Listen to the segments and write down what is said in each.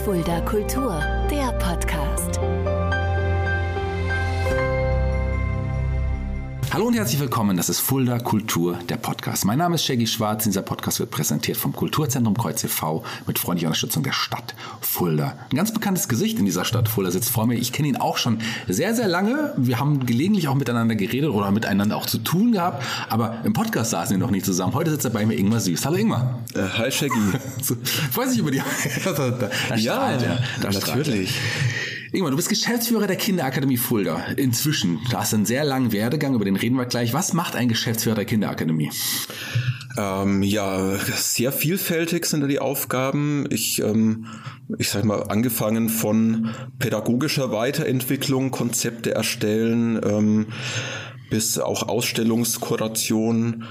Fulda Kultur, der Podcast. Hallo und herzlich willkommen, das ist Fulda Kultur, der Podcast. Mein Name ist Shaggy Schwarz, dieser Podcast wird präsentiert vom Kulturzentrum Kreuz e.V. mit freundlicher Unterstützung der Stadt Fulda. Ein ganz bekanntes Gesicht in dieser Stadt Fulda sitzt vor mir. Ich kenne ihn auch schon sehr, sehr lange. Wir haben gelegentlich auch miteinander geredet oder miteinander auch zu tun gehabt, aber im Podcast saßen wir noch nicht zusammen. Heute sitzt er bei mir, Ingmar Süß. Hallo Ingmar. Hi Shaggy. Freut sich über die... Ja, natürlich. Ingmar, du bist Geschäftsführer der Kinderakademie Fulda. Inzwischen. Du hast einen sehr langen Werdegang, über den reden wir gleich. Was macht ein Geschäftsführer der Kinderakademie? Sehr vielfältig sind da die Aufgaben. Ich sag mal, angefangen von pädagogischer Weiterentwicklung, Konzepte erstellen, bis auch Ausstellungskuration,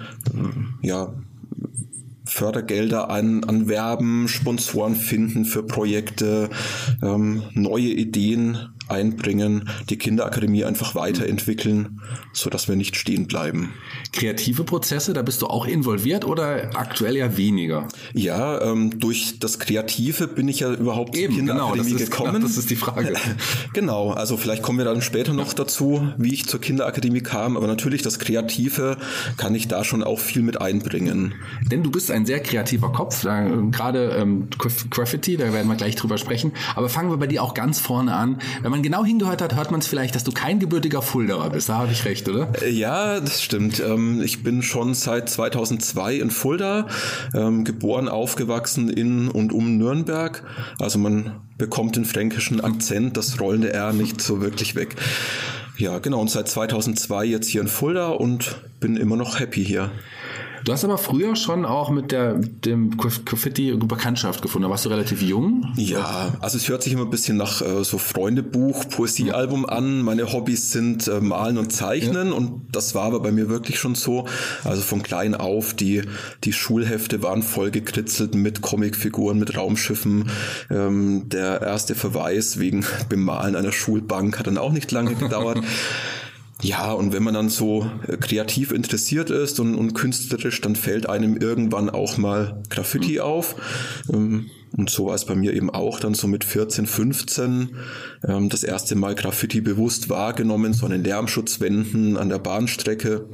Fördergelder anwerben, Sponsoren finden für Projekte, neue Ideen einbringen, die Kinderakademie einfach weiterentwickeln, sodass wir nicht stehen bleiben. Kreative Prozesse, da bist du auch involviert oder aktuell ja weniger? Ja, durch das Kreative bin ich ja überhaupt zur Kinderakademie gekommen. Das ist die Frage. Genau, also vielleicht kommen wir dann später noch dazu, wie ich zur Kinderakademie kam, aber natürlich das Kreative kann ich da schon auch viel mit einbringen. Denn du bist ein sehr kreativer Kopf, gerade Graffiti, da werden wir gleich drüber sprechen, aber fangen wir bei dir auch ganz vorne an. Wenn man genau hingehört hat, hört man es vielleicht, dass du kein gebürtiger Fuldaer bist. Da habe ich recht, oder? Ja, das stimmt. Ich bin schon seit 2002 in Fulda, geboren, aufgewachsen in und um Nürnberg. Also man bekommt den fränkischen Akzent, das rollende R nicht so wirklich weg. Ja, genau. Und seit 2002 jetzt hier in Fulda und bin immer noch happy hier. Du hast aber früher schon auch mit dem Graffiti Bekanntschaft gefunden. Da warst du relativ jung. Ja, also es hört sich immer ein bisschen nach so Freundebuch, Poesiealbum an. Meine Hobbys sind Malen und Zeichnen und das war aber bei mir wirklich schon so. Also von klein auf, die Schulhefte waren voll gekritzelt mit Comicfiguren, mit Raumschiffen. Der erste Verweis wegen Bemalen einer Schulbank hat dann auch nicht lange gedauert. Ja, und wenn man dann so kreativ interessiert ist und künstlerisch, dann fällt einem irgendwann auch mal Graffiti auf. Und so war es bei mir eben auch dann so mit 14, 15 das erste Mal Graffiti bewusst wahrgenommen, so an den Lärmschutzwänden an der Bahnstrecke.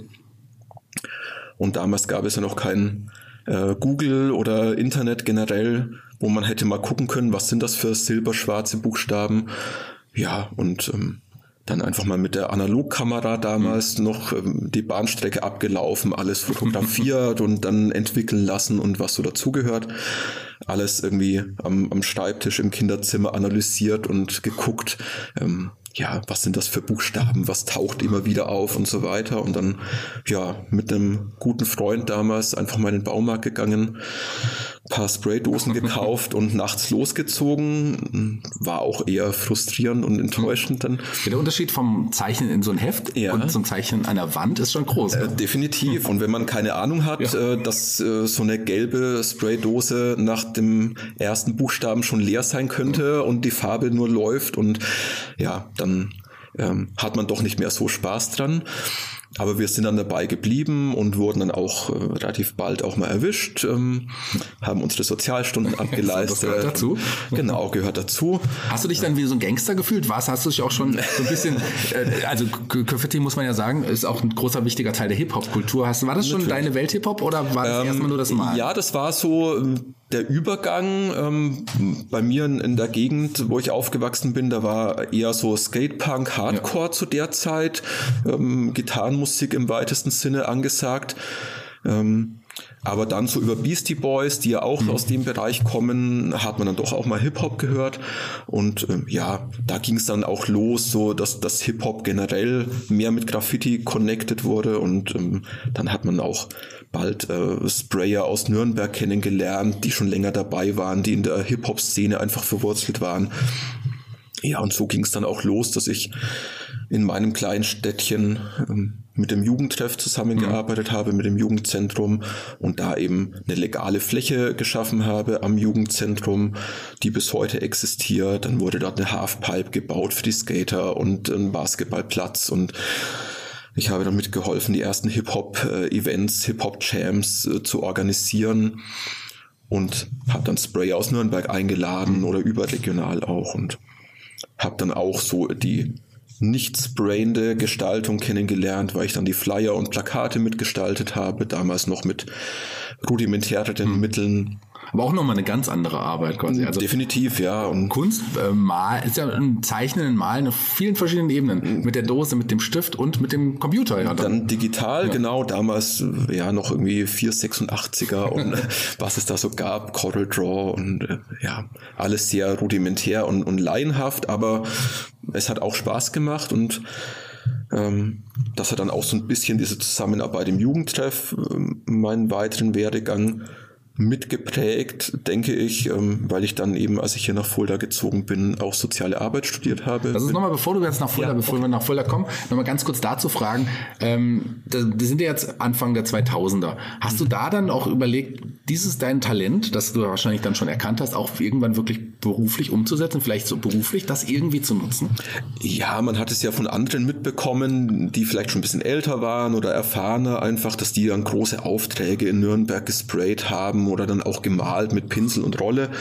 Und damals gab es ja noch kein Google oder Internet generell, wo man hätte mal gucken können, was sind das für silberschwarze Buchstaben. Ja, und dann einfach mal mit der Analogkamera damals noch die Bahnstrecke abgelaufen, alles fotografiert und dann entwickeln lassen und was so dazugehört. Alles irgendwie am Schreibtisch im Kinderzimmer analysiert und geguckt, was sind das für Buchstaben, was taucht immer wieder auf und so weiter. Und dann, mit einem guten Freund damals einfach mal in den Baumarkt gegangen, ein paar Spraydosen gekauft und nachts losgezogen. War auch eher frustrierend und enttäuschend dann. Der Unterschied vom Zeichnen in so ein Heft und zum Zeichnen an der Wand ist schon groß. Definitiv. Und wenn man keine Ahnung hat, dass so eine gelbe Spraydose nach dem ersten Buchstaben schon leer sein könnte und die Farbe nur läuft und dann hat man doch nicht mehr so Spaß dran. Aber wir sind dann dabei geblieben und wurden dann auch relativ bald auch mal erwischt, haben unsere Sozialstunden abgeleistet. Das gehört dazu? Genau, gehört dazu. Hast du dich dann wie so ein Gangster gefühlt? Hast du dich auch schon so ein bisschen, also Graffiti muss man ja sagen, ist auch ein großer, wichtiger Teil der Hip-Hop-Kultur. War das schon deine Welt Hip-Hop oder war das erstmal nur das Malen? Ja, das war so der Übergang bei mir in der Gegend, wo ich aufgewachsen bin. Da war eher so Skatepunk, Hardcore zu der Zeit, Gitarrenmusik im weitesten Sinne angesagt. Aber dann so über Beastie Boys, die ja auch aus dem Bereich kommen, hat man dann doch auch mal Hip-Hop gehört. Und da ging es dann auch los, so dass das Hip-Hop generell mehr mit Graffiti connected wurde. Und dann hat man auch bald Sprayer aus Nürnberg kennengelernt, die schon länger dabei waren, die in der Hip-Hop-Szene einfach verwurzelt waren. Ja, und so ging es dann auch los, dass ich in meinem kleinen Städtchen mit dem Jugendtreff zusammengearbeitet habe, mit dem Jugendzentrum und da eben eine legale Fläche geschaffen habe am Jugendzentrum, die bis heute existiert. Dann wurde dort eine Halfpipe gebaut für die Skater und ein Basketballplatz und ich habe dann mitgeholfen, die ersten Hip-Hop-Events, Hip-Hop-Jams zu organisieren. und habe dann Sprayer aus Nürnberg eingeladen oder überregional auch und habe dann auch so die nicht sprayende Gestaltung kennengelernt, weil ich dann die Flyer und Plakate mitgestaltet habe, damals noch mit rudimentäreren Mitteln. Aber auch nochmal eine ganz andere Arbeit quasi. Also definitiv, ja. Und Kunst, ist ja ein Zeichnen, ein Malen auf vielen verschiedenen Ebenen. Mit der Dose, mit dem Stift und mit dem Computer. Ja, dann digital, genau. Damals ja noch irgendwie 486er und was es da so gab, Corel Draw und alles sehr rudimentär und laienhaft, aber es hat auch Spaß gemacht und das hat dann auch so ein bisschen diese Zusammenarbeit im Jugendtreff meinen weiteren Werdegang mitgeprägt, denke ich, weil ich dann eben, als ich hier nach Fulda gezogen bin, auch soziale Arbeit studiert habe. Das ist nochmal, bevor wir nach Fulda kommen, nochmal ganz kurz dazu fragen, die sind ja jetzt Anfang der 2000er. Hast du da dann auch überlegt, dieses dein Talent, das du wahrscheinlich dann schon erkannt hast, auch irgendwann wirklich beruflich umzusetzen, vielleicht so beruflich, das irgendwie zu nutzen? Ja, man hat es ja von anderen mitbekommen, die vielleicht schon ein bisschen älter waren oder erfahrener einfach, dass die dann große Aufträge in Nürnberg gesprayt haben oder dann auch gemalt mit Pinsel und Rolle.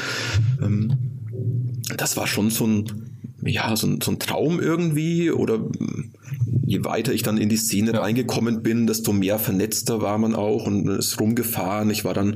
Das war schon so ein Traum irgendwie, oder je weiter ich dann in die Szene reingekommen bin, desto mehr vernetzter war man auch und ist rumgefahren. Ich war dann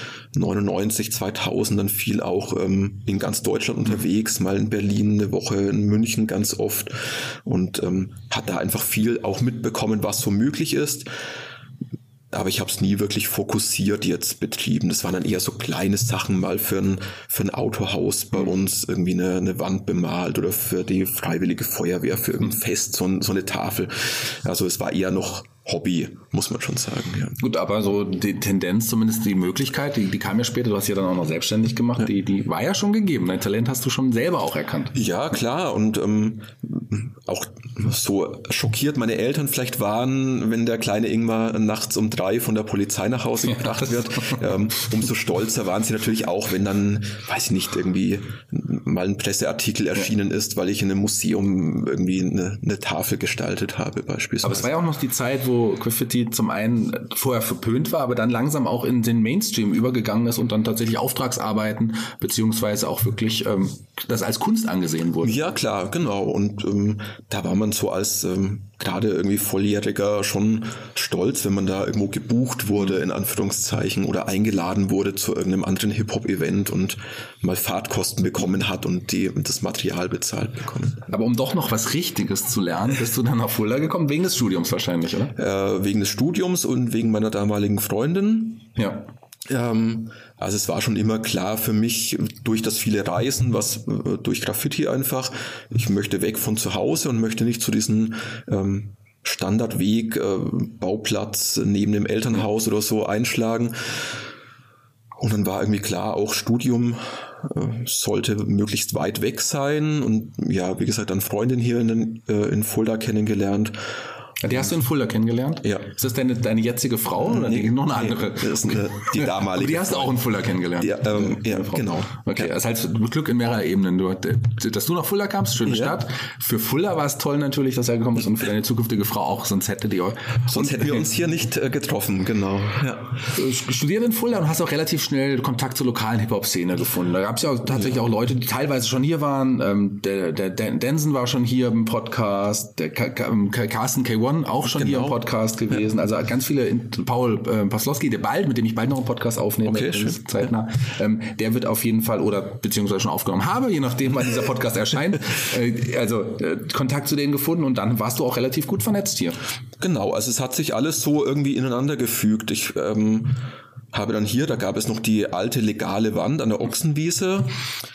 99, 2000 dann viel auch in ganz Deutschland unterwegs, mal in Berlin eine Woche, in München ganz oft und hat da einfach viel auch mitbekommen, was so möglich ist. Aber ich habe es nie wirklich fokussiert jetzt betrieben. Das waren dann eher so kleine Sachen, mal für ein Autohaus bei uns irgendwie eine Wand bemalt oder für die Freiwillige Feuerwehr für irgendein Fest so eine Tafel. Also es war eher noch Hobby, muss man schon sagen. Ja. Gut, aber so die Tendenz, zumindest die Möglichkeit, die kam ja später, du hast ja dann auch noch selbstständig gemacht, die war ja schon gegeben. Dein Talent hast du schon selber auch erkannt. Ja, klar. Und auch so schockiert meine Eltern vielleicht waren, wenn der kleine Ingmar nachts um 3 von der Polizei nach Hause gebracht wird. Umso stolzer waren sie natürlich auch, wenn dann, weiß ich nicht, irgendwie mal ein Presseartikel erschienen ist, weil ich in einem Museum irgendwie eine Tafel gestaltet habe beispielsweise. Aber es war ja auch noch die Zeit, wo Graffiti zum einen vorher verpönt war, aber dann langsam auch in den Mainstream übergegangen ist und dann tatsächlich Auftragsarbeiten beziehungsweise auch wirklich das als Kunst angesehen wurde. Ja, klar, genau. Und da war man so als gerade irgendwie Volljähriger schon stolz, wenn man da irgendwo gebucht wurde, in Anführungszeichen, oder eingeladen wurde zu irgendeinem anderen Hip-Hop-Event und mal Fahrtkosten bekommen hat und das Material bezahlt bekommen. Aber um doch noch was Richtiges zu lernen, bist du dann nach Fulda gekommen, wegen des Studiums wahrscheinlich, oder? Wegen des Studiums und wegen meiner damaligen Freundin. Ja. Also es war schon immer klar für mich, durch das viele Reisen, durch Graffiti einfach, ich möchte weg von zu Hause und möchte nicht zu diesem Standardweg, Bauplatz neben dem Elternhaus oder so einschlagen. Und dann war irgendwie klar, auch Studium sollte möglichst weit weg sein. Und ja, wie gesagt, dann Freundin hier in Fulda kennengelernt. Die hast du in Fulda kennengelernt? Ja. Ist das deine jetzige Frau oder noch eine andere? Das ist die damalige. Aber die hast du auch in Fulda kennengelernt? Ja, genau. Okay, das heißt Glück in mehrerer Ebenen. Dass du nach Fulda kamst, schöne Stadt. Für Fulda war es toll natürlich, dass er gekommen ist und für deine zukünftige Frau auch, sonst hätten wir uns hier nicht getroffen, genau. Ja. Studiert in Fulda und hast auch relativ schnell Kontakt zur lokalen Hip-Hop-Szene gefunden. Da gab es ja tatsächlich auch Leute, die teilweise schon hier waren. Der Denson war schon hier im Podcast, der Carsten K1 auch schon hier im Podcast gewesen. Also ganz viele, Paul Paslowski, mit dem ich bald noch einen Podcast aufnehme, zeitnah, der wird auf jeden Fall beziehungsweise schon aufgenommen habe, je nachdem, wann dieser Podcast erscheint, Kontakt zu denen gefunden und dann warst du auch relativ gut vernetzt hier. Genau, also es hat sich alles so irgendwie ineinander gefügt. Ich habe dann hier, da gab es noch die alte legale Wand an der Ochsenwiese,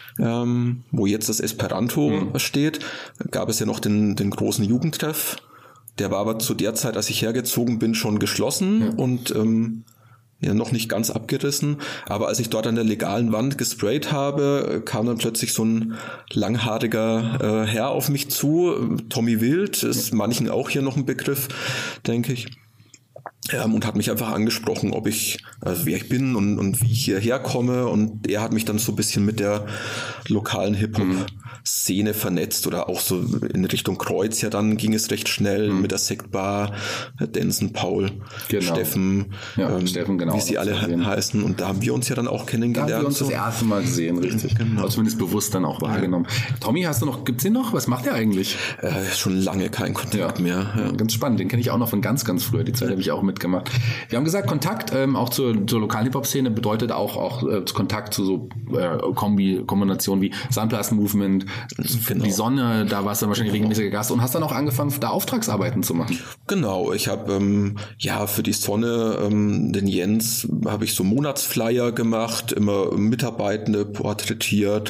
wo jetzt das Esperanto steht, gab es ja noch den großen Jugendtreff. Der war aber zu der Zeit, als ich hergezogen bin, schon geschlossen und noch nicht ganz abgerissen. Aber als ich dort an der legalen Wand gesprayt habe, kam dann plötzlich so ein langhaariger Herr auf mich zu. Tommy Wild ist manchen auch hier noch ein Begriff, denke ich. und hat mich einfach angesprochen, wer ich bin und wie ich hierher komme. Und er hat mich dann so ein bisschen mit der lokalen Hip-Hop-Szene vernetzt oder auch so in Richtung Kreuz. Ja, dann ging es recht schnell mit der Sektbar, Denson, Paul, Steffen, Steffen, genau, wie sie alle heißen. Und da haben wir uns ja dann auch kennengelernt. Da haben wir uns das erste Mal gesehen, richtig. Genau. Also zumindest bewusst dann auch wahrgenommen. Tommy, gibt's den noch? Was macht der eigentlich? Schon lange kein Kontakt mehr. Ja. Ganz spannend, den kenne ich auch noch von ganz, ganz früher. Die Zeit habe ich auch mitgemacht. Wir haben gesagt, Kontakt auch zur lokalen Hip-Hop-Szene bedeutet auch Kontakt zu so Kombinationen wie Sunblast Movement, die Sonne, da warst du dann wahrscheinlich regelmäßiger Gast und hast dann auch angefangen, da Auftragsarbeiten zu machen. Genau, ich habe für die Sonne, den Jens, habe ich so Monatsflyer gemacht, immer Mitarbeitende porträtiert.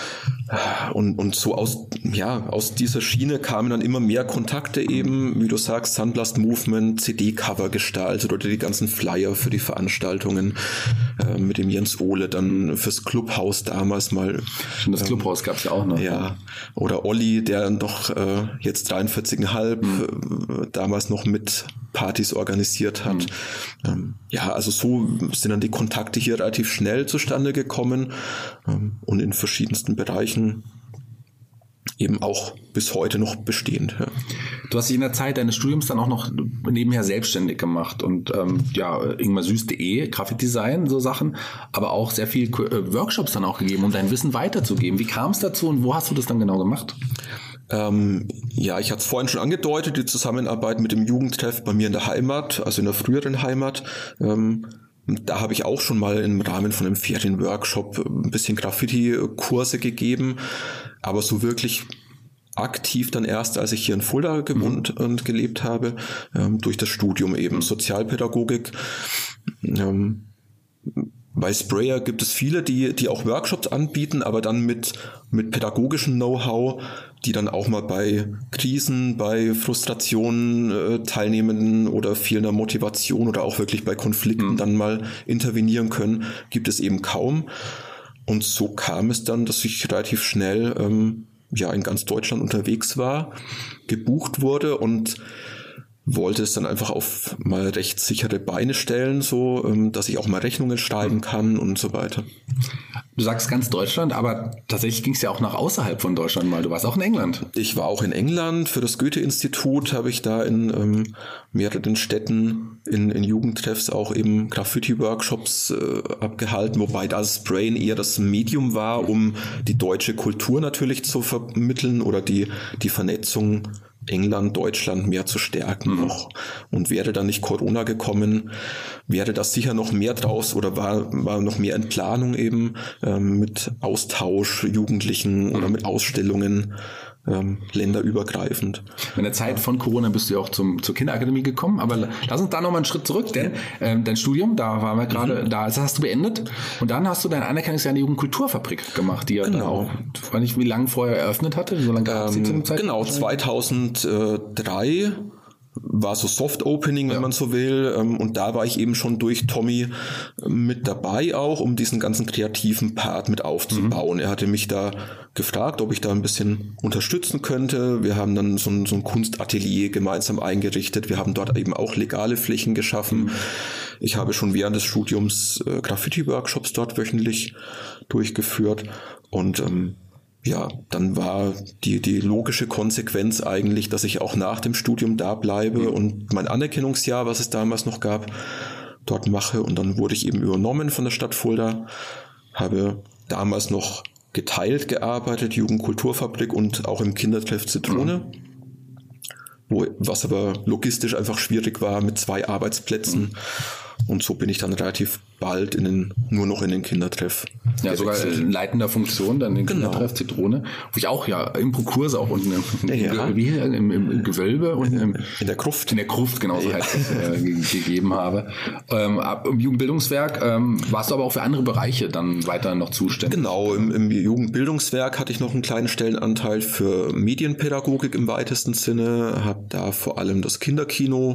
Und so aus dieser Schiene kamen dann immer mehr Kontakte eben, wie du sagst, Sunblast Movement, CD-Cover gestaltet oder die ganzen Flyer für die Veranstaltungen mit dem Jens Ohle, dann fürs Clubhaus damals mal. Schon das Clubhaus gab's ja auch noch. Ja, oder Olli, der noch jetzt 43,5 damals noch mit Partys organisiert hat. Also so sind dann die Kontakte hier relativ schnell zustande gekommen und in verschiedensten Bereichen eben auch bis heute noch bestehend. Ja. Du hast dich in der Zeit deines Studiums dann auch noch nebenher selbstständig gemacht und ingmarsüß.de, Grafikdesign, so Sachen, aber auch sehr viel Workshops dann auch gegeben, um dein Wissen weiterzugeben. Wie kam es dazu und wo hast du das dann genau gemacht? Ich hatte es vorhin schon angedeutet, die Zusammenarbeit mit dem Jugendtreff bei mir in der Heimat, also in der früheren Heimat. Da habe ich auch schon mal im Rahmen von einem Ferienworkshop ein bisschen Graffiti-Kurse gegeben, aber so wirklich aktiv dann erst, als ich hier in Fulda gewohnt und gelebt habe, durch das Studium eben Sozialpädagogik. Bei Sprayer gibt es viele, die auch Workshops anbieten, aber dann mit pädagogischem Know-how, die dann auch mal bei Krisen, bei Frustrationen teilnehmen oder fehlender Motivation oder auch wirklich bei Konflikten dann mal intervenieren können, gibt es eben kaum. Und so kam es dann, dass ich relativ schnell in ganz Deutschland unterwegs war, gebucht wurde und wollte es dann einfach auf mal recht sichere Beine stellen, so dass ich auch mal Rechnungen schreiben kann und so weiter. Du sagst ganz Deutschland, aber tatsächlich ging es ja auch nach außerhalb von Deutschland mal. Du warst auch in England. Ich war auch in England. Für das Goethe-Institut habe ich da in mehreren Städten in Jugendtreffs auch eben Graffiti-Workshops abgehalten, wobei das Sprayen eher das Medium war, um die deutsche Kultur natürlich zu vermitteln oder die Vernetzung England, Deutschland mehr zu stärken noch. Und wäre dann nicht Corona gekommen, wäre das sicher noch mehr draus oder war noch mehr in Planung eben mit Austausch Jugendlichen oder mit Ausstellungen länderübergreifend. In der Zeit von Corona bist du ja auch zur Kinderakademie gekommen, aber lass uns da nochmal einen Schritt zurück, denn dein Studium, da waren wir gerade, das hast du beendet und dann hast du dein Anerkennungsjahr in der Jugendkulturfabrik gemacht, die ja dann auch, ich weiß nicht, wie lange vorher eröffnet hatte, so lange gab es die zu dem Zeitpunkt? Genau, 2003 war so Soft Opening, wenn man so will. Und da war ich eben schon durch Tommy mit dabei auch, um diesen ganzen kreativen Part mit aufzubauen. Er hatte mich da gefragt, ob ich da ein bisschen unterstützen könnte. Wir haben dann so ein Kunstatelier gemeinsam eingerichtet. Wir haben dort eben auch legale Flächen geschaffen. Ich habe schon während des Studiums Graffiti-Workshops dort wöchentlich durchgeführt und dann war die logische Konsequenz eigentlich, dass ich auch nach dem Studium da bleibe und mein Anerkennungsjahr, was es damals noch gab, dort mache. Und dann wurde ich eben übernommen von der Stadt Fulda, habe damals noch geteilt gearbeitet, Jugendkulturfabrik und auch im Kindertreff Zitrone, was aber logistisch einfach schwierig war mit 2 Arbeitsplätzen. Und so bin ich dann relativ bald nur noch in den Kindertreff. Ja, sogar in leitender Funktion dann in den Kindertreff Zitrone, wo ich auch Improkurse auch unten im Gewölbe und in der Gruft. In der Gruft, genau so heißt es, gegeben habe. Im Jugendbildungswerk warst du aber auch für andere Bereiche dann weiter noch zuständig. Genau, im Jugendbildungswerk hatte ich noch einen kleinen Stellenanteil für Medienpädagogik im weitesten Sinne, habe da vor allem das Kinderkino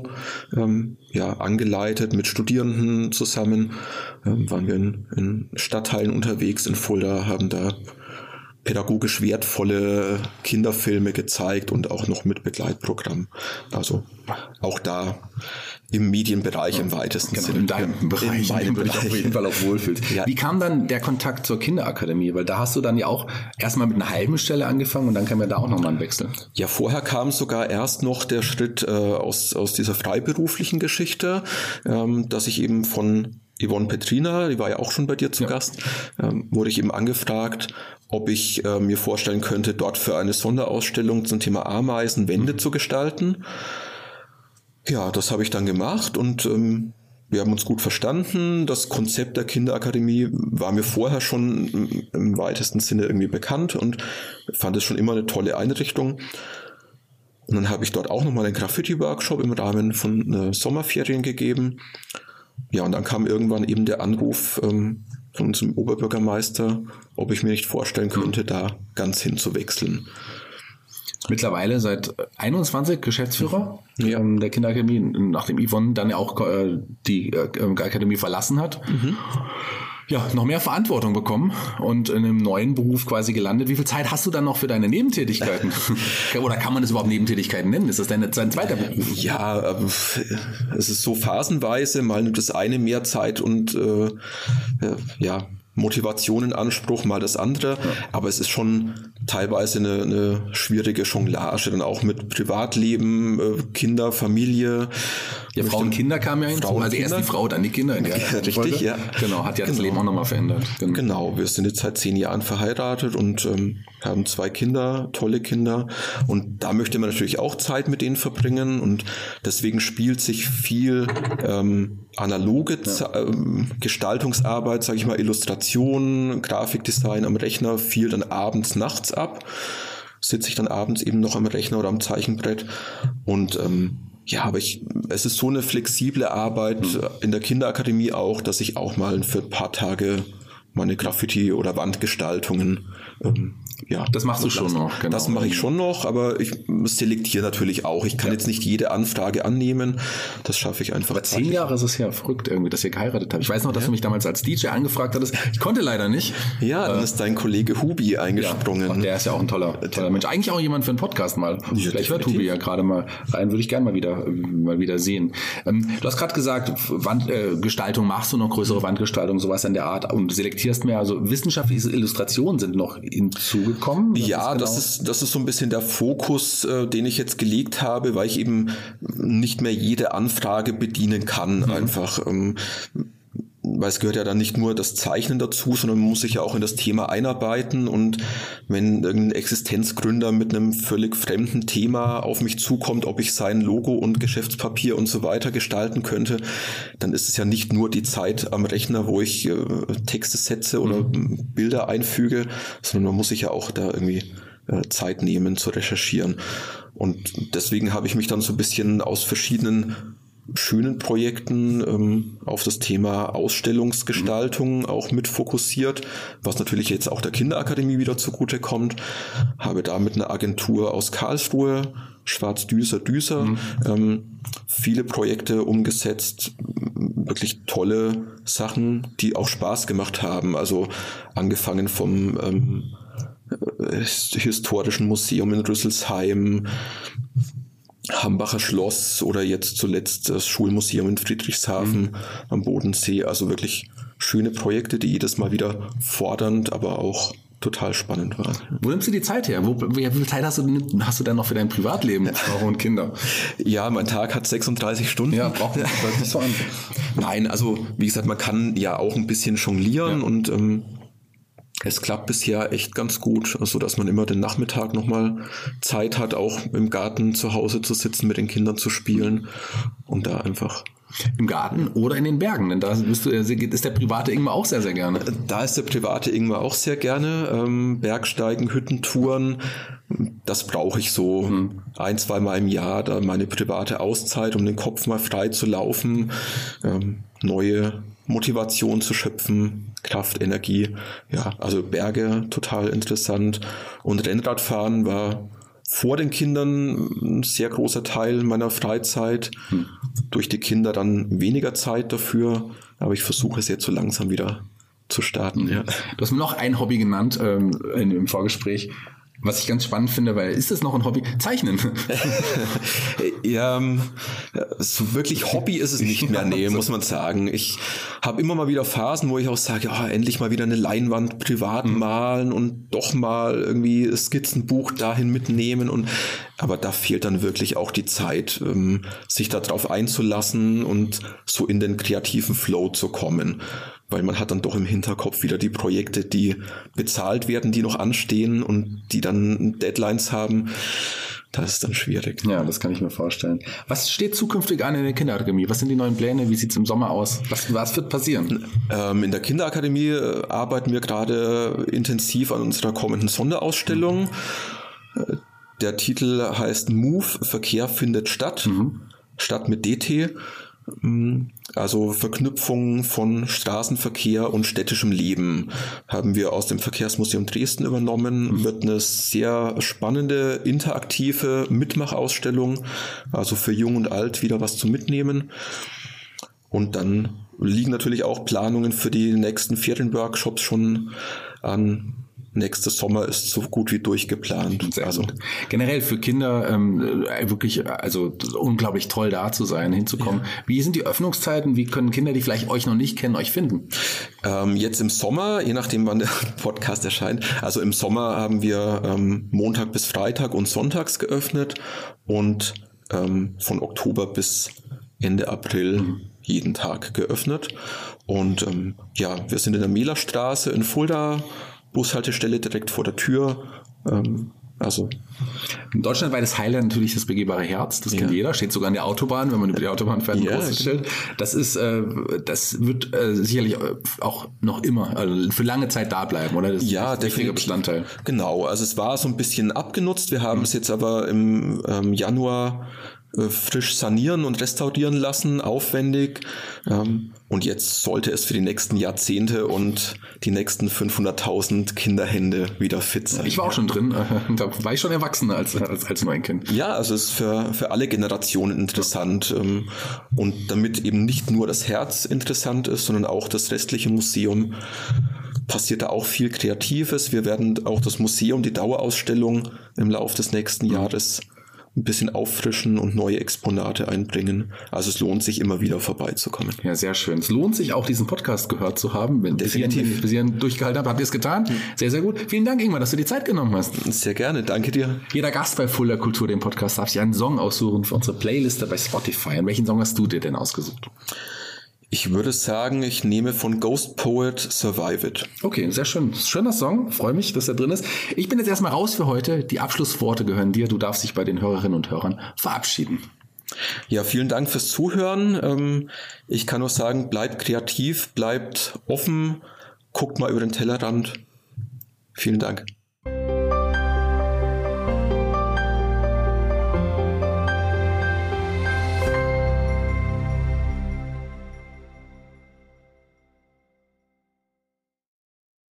angeleitet mit Studierenden zusammen. Waren wir in Stadtteilen unterwegs in Fulda, haben da pädagogisch wertvolle Kinderfilme gezeigt und auch noch mit Begleitprogramm. Also auch da im Medienbereich im weitesten Sinne. In deinem Bereich, in dem du dich auf jeden Fall auch wohlfühlst. Ja. Wie kam dann der Kontakt zur Kinderakademie? Weil da hast du dann ja auch erstmal mit einer halben Stelle angefangen und dann kam ja da auch nochmal ein Wechsel. Ja, vorher kam sogar erst noch der Schritt aus dieser freiberuflichen Geschichte, dass ich eben von Yvonne Petrina, die war ja auch schon bei dir zu Gast, wurde ich eben angefragt, ob ich mir vorstellen könnte, dort für eine Sonderausstellung zum Thema Ameisen Wände zu gestalten. Ja, das habe ich dann gemacht und wir haben uns gut verstanden. Das Konzept der Kinderakademie war mir vorher schon im weitesten Sinne irgendwie bekannt und fand es schon immer eine tolle Einrichtung. Und dann habe ich dort auch nochmal einen Graffiti-Workshop im Rahmen von Sommerferien gegeben. Ja, und dann kam irgendwann eben der Anruf von unserem Oberbürgermeister, ob ich mir nicht vorstellen könnte, da ganz hinzuwechseln. Mittlerweile seit 21 Geschäftsführer der Kinderakademie, nachdem Yvonne dann ja auch die Akademie verlassen hat. Ja, noch mehr Verantwortung bekommen und in einem neuen Beruf quasi gelandet. Wie viel Zeit hast du dann noch für deine Nebentätigkeiten? Oder kann man das überhaupt Nebentätigkeiten nennen? Ist das dein zweiter Beruf? Ja, es ist so phasenweise. Mal nimmt das eine mehr Zeit und Motivation in Anspruch, mal das andere. Ja. Aber es ist schon teilweise eine schwierige Jonglage, dann auch mit Privatleben, Kinder, Familie. Ja, Frau und Kinder kamen ja hinzu. Also erst die Frau, dann die Kinder. Richtig, ja. Genau, hat ja das Leben auch nochmal verändert. Genau, wir sind jetzt seit 10 Jahren verheiratet und haben 2 Kinder, tolle Kinder. Und da möchte man natürlich auch Zeit mit denen verbringen. Und deswegen spielt sich viel analoge Gestaltungsarbeit, sage ich mal, Illustration, Grafikdesign am Rechner, viel dann abends, nachts ab. Sitze ich dann abends eben noch am Rechner oder am Zeichenbrett und aber es ist so eine flexible Arbeit in der Kinderakademie auch, dass ich auch mal für ein paar Tage meine Graffiti- oder Wandgestaltungen das machst du schon noch, genau. Das mache ich schon noch, aber ich selektiere natürlich auch. Ich kann jetzt nicht jede Anfrage annehmen. Das schaffe ich einfach. Aber 10 Jahre ist es ja verrückt irgendwie, dass ihr geheiratet habt. Ich weiß noch, dass du mich damals als DJ angefragt hattest. Ich konnte leider nicht. Ja, dann ist dein Kollege Hubi eingesprungen. Ja, der ist ja auch ein toller Mensch. Eigentlich auch jemand für einen Podcast mal. Ja, vielleicht hört Hubi ja gerade mal rein. Würde ich gerne mal wieder sehen. Du hast gerade gesagt, Wandgestaltung machst du noch, größere Wandgestaltung, sowas in der Art und selektierst mehr. Also wissenschaftliche Illustrationen sind noch hinzugekommen. Ja, das ist so ein bisschen der Fokus, den ich jetzt gelegt habe, weil ich eben nicht mehr jede Anfrage bedienen kann, einfach. Weil es gehört ja dann nicht nur das Zeichnen dazu, sondern man muss sich ja auch in das Thema einarbeiten und wenn irgendein Existenzgründer mit einem völlig fremden Thema auf mich zukommt, ob ich sein Logo und Geschäftspapier und so weiter gestalten könnte, dann ist es ja nicht nur die Zeit am Rechner, wo ich Texte setze oder Bilder einfüge, sondern man muss sich ja auch da irgendwie Zeit nehmen zu recherchieren. Und deswegen habe ich mich dann so ein bisschen aus verschiedenen schönen Projekten auf das Thema Ausstellungsgestaltung auch mit fokussiert, was natürlich jetzt auch der Kinderakademie wieder zugute kommt. Habe da mit einer Agentur aus Karlsruhe, Schwarz-Düser, viele Projekte umgesetzt, wirklich tolle Sachen, die auch Spaß gemacht haben. Also angefangen vom Historischen Museum in Rüsselsheim, Hambacher Schloss oder jetzt zuletzt das Schulmuseum in Friedrichshafen am Bodensee. Also wirklich schöne Projekte, die jedes Mal wieder fordernd, aber auch total spannend waren. Wo nimmst du die Zeit her? Wie viel Zeit hast du denn noch für dein Privatleben, Frau und Kinder? Ja, mein Tag hat 36 Stunden. Ja, braucht man nicht so an. Nein, also wie gesagt, man kann ja auch ein bisschen jonglieren und es klappt bisher echt ganz gut, also dass man immer den Nachmittag nochmal Zeit hat, auch im Garten zu Hause zu sitzen, mit den Kindern zu spielen und da einfach... Im Garten oder in den Bergen, denn da ist der private Ingmar auch sehr, sehr gerne. Da ist der private Ingmar auch sehr gerne. Bergsteigen, Hüttentouren, das brauche ich so 1-2 Mal im Jahr, da meine private Auszeit, um den Kopf mal frei zu laufen, neue Motivation zu schöpfen, Kraft, Energie. Ja, also Berge total interessant und Rennradfahren war vor den Kindern ein sehr großer Teil meiner Freizeit. Durch die Kinder dann weniger Zeit dafür, aber ich versuche es jetzt so langsam wieder zu starten. Ja. Du hast mir noch ein Hobby genannt im Vorgespräch, was ich ganz spannend finde, weil ist das noch ein Hobby? Zeichnen. Ja, so wirklich Hobby ist es nicht mehr, nee, muss man sagen. Ich habe immer mal wieder Phasen, wo ich auch sage, ja, endlich mal wieder eine Leinwand privat malen und doch mal irgendwie Skizzenbuch dahin mitnehmen. Aber da fehlt dann wirklich auch die Zeit, sich darauf einzulassen und so in den kreativen Flow zu kommen. Weil man hat dann doch im Hinterkopf wieder die Projekte, die bezahlt werden, die noch anstehen und die dann Deadlines haben. Das ist dann schwierig. Ja, das kann ich mir vorstellen. Was steht zukünftig an in der Kinderakademie? Was sind die neuen Pläne? Wie sieht es im Sommer aus? Was wird passieren? In der Kinderakademie arbeiten wir gerade intensiv an unserer kommenden Sonderausstellung. Der Titel heißt Move, Verkehr findet statt. Stadt mit DT. Also Verknüpfung von Straßenverkehr und städtischem Leben haben wir aus dem Verkehrsmuseum Dresden übernommen. Wird eine sehr spannende, interaktive Mitmachausstellung, also für Jung und Alt wieder was zu mitnehmen. Und dann liegen natürlich auch Planungen für die nächsten Ferienworkshops schon an. Nächstes Sommer ist so gut wie durchgeplant. Sehr gut. Generell für Kinder wirklich also unglaublich toll da zu sein, hinzukommen. Ja. Wie sind die Öffnungszeiten? Wie können Kinder, die vielleicht euch noch nicht kennen, euch finden? Jetzt im Sommer, je nachdem wann der Podcast erscheint, also im Sommer haben wir Montag bis Freitag und sonntags geöffnet und von Oktober bis Ende April jeden Tag geöffnet. Und wir sind in der Mehlerstraße in Fulda, Bushaltestelle direkt vor der Tür. Ein deutschlandweites Highlight natürlich das begehbare Herz. Das kennt jeder. Steht sogar an der Autobahn, wenn man über die Autobahn fährt, ein großes Schild. Das wird sicherlich auch noch immer, also für lange Zeit da bleiben, oder? Das ist ein wichtiger Bestandteil. Genau, also es war so ein bisschen abgenutzt. Wir haben es jetzt aber im Januar frisch sanieren und restaurieren lassen, aufwendig. Und jetzt sollte es für die nächsten Jahrzehnte und die nächsten 500.000 Kinderhände wieder fit sein. Ich war auch schon drin, da war ich schon erwachsener als Neukind. Ja, also es ist für alle Generationen interessant. Und damit eben nicht nur das Herz interessant ist, sondern auch das restliche Museum, passiert da auch viel Kreatives. Wir werden auch das Museum, die Dauerausstellung im Laufe des nächsten Jahres ein bisschen auffrischen und neue Exponate einbringen. Also es lohnt sich immer wieder vorbeizukommen. Ja, sehr schön. Es lohnt sich auch, diesen Podcast gehört zu haben. Wenn bis ihr durchgehalten habt, habt ihr es getan. Sehr, sehr gut. Vielen Dank, Ingmar, dass du dir Zeit genommen hast. Sehr gerne. Danke dir. Jeder Gast bei Fulda Kultur, dem Podcast, darf sich einen Song aussuchen für unsere Playliste bei Spotify. Und welchen Song hast du dir denn ausgesucht? Ich würde sagen, ich nehme von Ghost Poet Survive It. Okay, sehr schön. Schöner Song. Freue mich, dass er drin ist. Ich bin jetzt erstmal raus für heute. Die Abschlussworte gehören dir. Du darfst dich bei den Hörerinnen und Hörern verabschieden. Ja, vielen Dank fürs Zuhören. Ich kann nur sagen, bleibt kreativ, bleibt offen, guckt mal über den Tellerrand. Vielen Dank.